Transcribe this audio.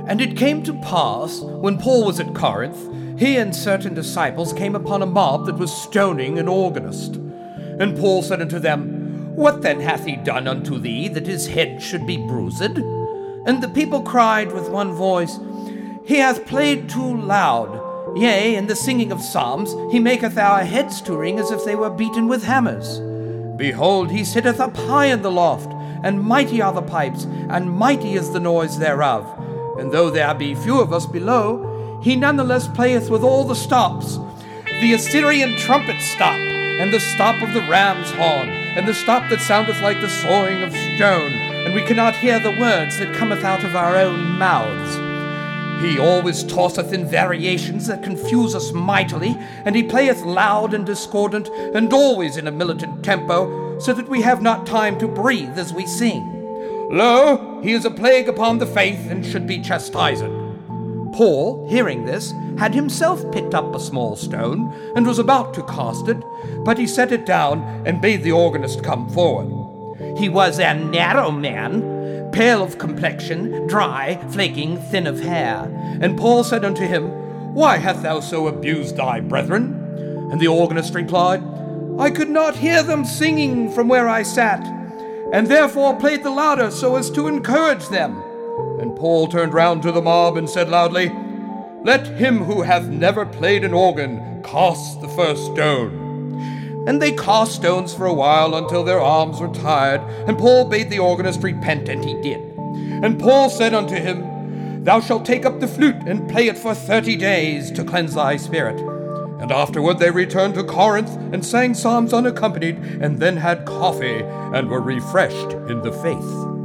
And it came to pass, when Paul was at Corinth, he and certain disciples came upon a mob that was stoning an organist. And Paul said unto them, What then hath he done unto thee, that his head should be bruised? And the people cried with one voice, He hath played too loud. Yea, in the singing of psalms, he maketh our heads to ring as if they were beaten with hammers. Behold, he sitteth up high in the loft, and mighty are the pipes, and mighty is the noise thereof. And though there be few of us below, he nonetheless playeth with all the stops, the Assyrian trumpet stop, and the stop of the ram's horn, and the stop that soundeth like the sawing of stone, and we cannot hear the words that cometh out of our own mouths. He always tosseth in variations that confuse us mightily, and he playeth loud and discordant, and always in a militant tempo, so that we have not time to breathe as we sing. Lo, he is a plague upon the faith, and should be chastised. Paul, hearing this, had himself picked up a small stone, and was about to cast it, but he set it down, and bade the organist come forward. He was a narrow man, pale of complexion, dry, flaking, thin of hair. And Paul said unto him, Why hast thou so abused thy brethren? And the organist replied, I could not hear them singing from where I sat, and therefore played the louder so as to encourage them. And Paul turned round to the mob and said loudly, Let him who hath never played an organ cast the first stone. And they cast stones for a while until their arms were tired, and Paul bade the organist repent, and he did. And Paul said unto him, Thou shalt take up the flute and play it for 30 days to cleanse thy spirit. And afterward they returned to Corinth and sang psalms unaccompanied, and then had coffee, and were refreshed in the faith.